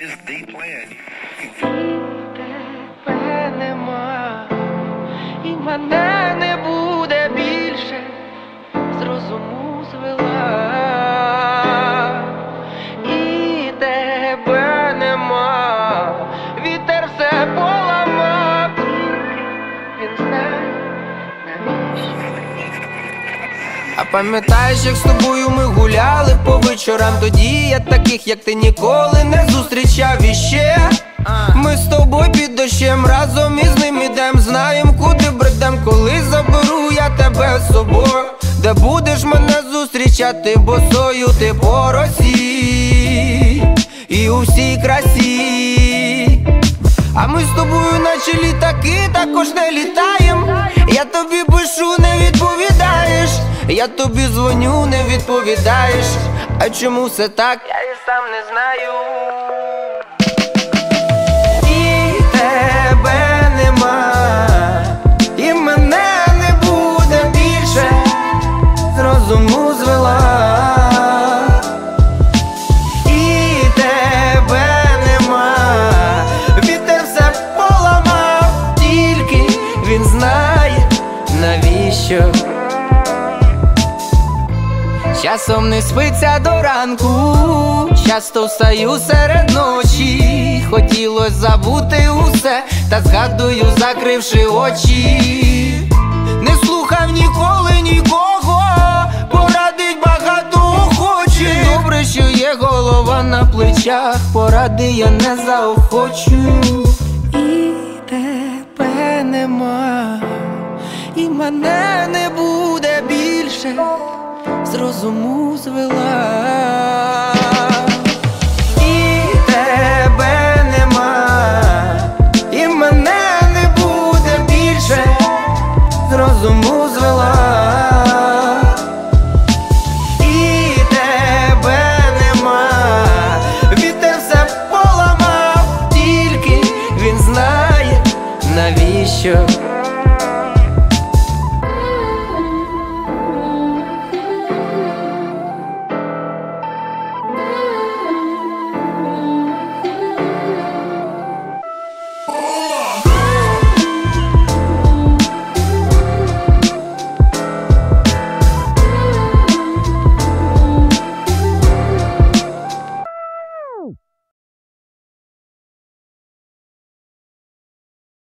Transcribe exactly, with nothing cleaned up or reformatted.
is the plan. Тебе нема, і мене не буде більше, з розуму звела. І тебе нема, вітер все поламав, він знає, навіщо. А пам'ятаєш, як з тобою ми гуляли по вечорам? Тоді я таких, як ти, ніколи не зустрічав іще. Ми з тобою під дощем разом із ним ідем, знаєм, куди бредем, коли заберу я тебе з собою. Де будеш мене зустрічати босою, ти по росі і у всій красі. А ми з тобою наче літаки, також не літаєм. Я тобі пишу, не відповідаєш, я тобі дзвоню, не відповідаєш. А чому все так, я і сам не знаю. І тебе нема, і мене не буде більше, з розуму звела. І тебе нема, вітер все поламав, тільки він знає, навіщо. Часом не спиться до ранку, часто встаю серед ночі. Хотілось забути усе, та згадую, закривши очі. Не слухав ніколи нікого, порадить багато охочих. Добре, що є голова на плечах, поради я не заохочу. І тебе нема, і мене не буде більше, з розуму звела.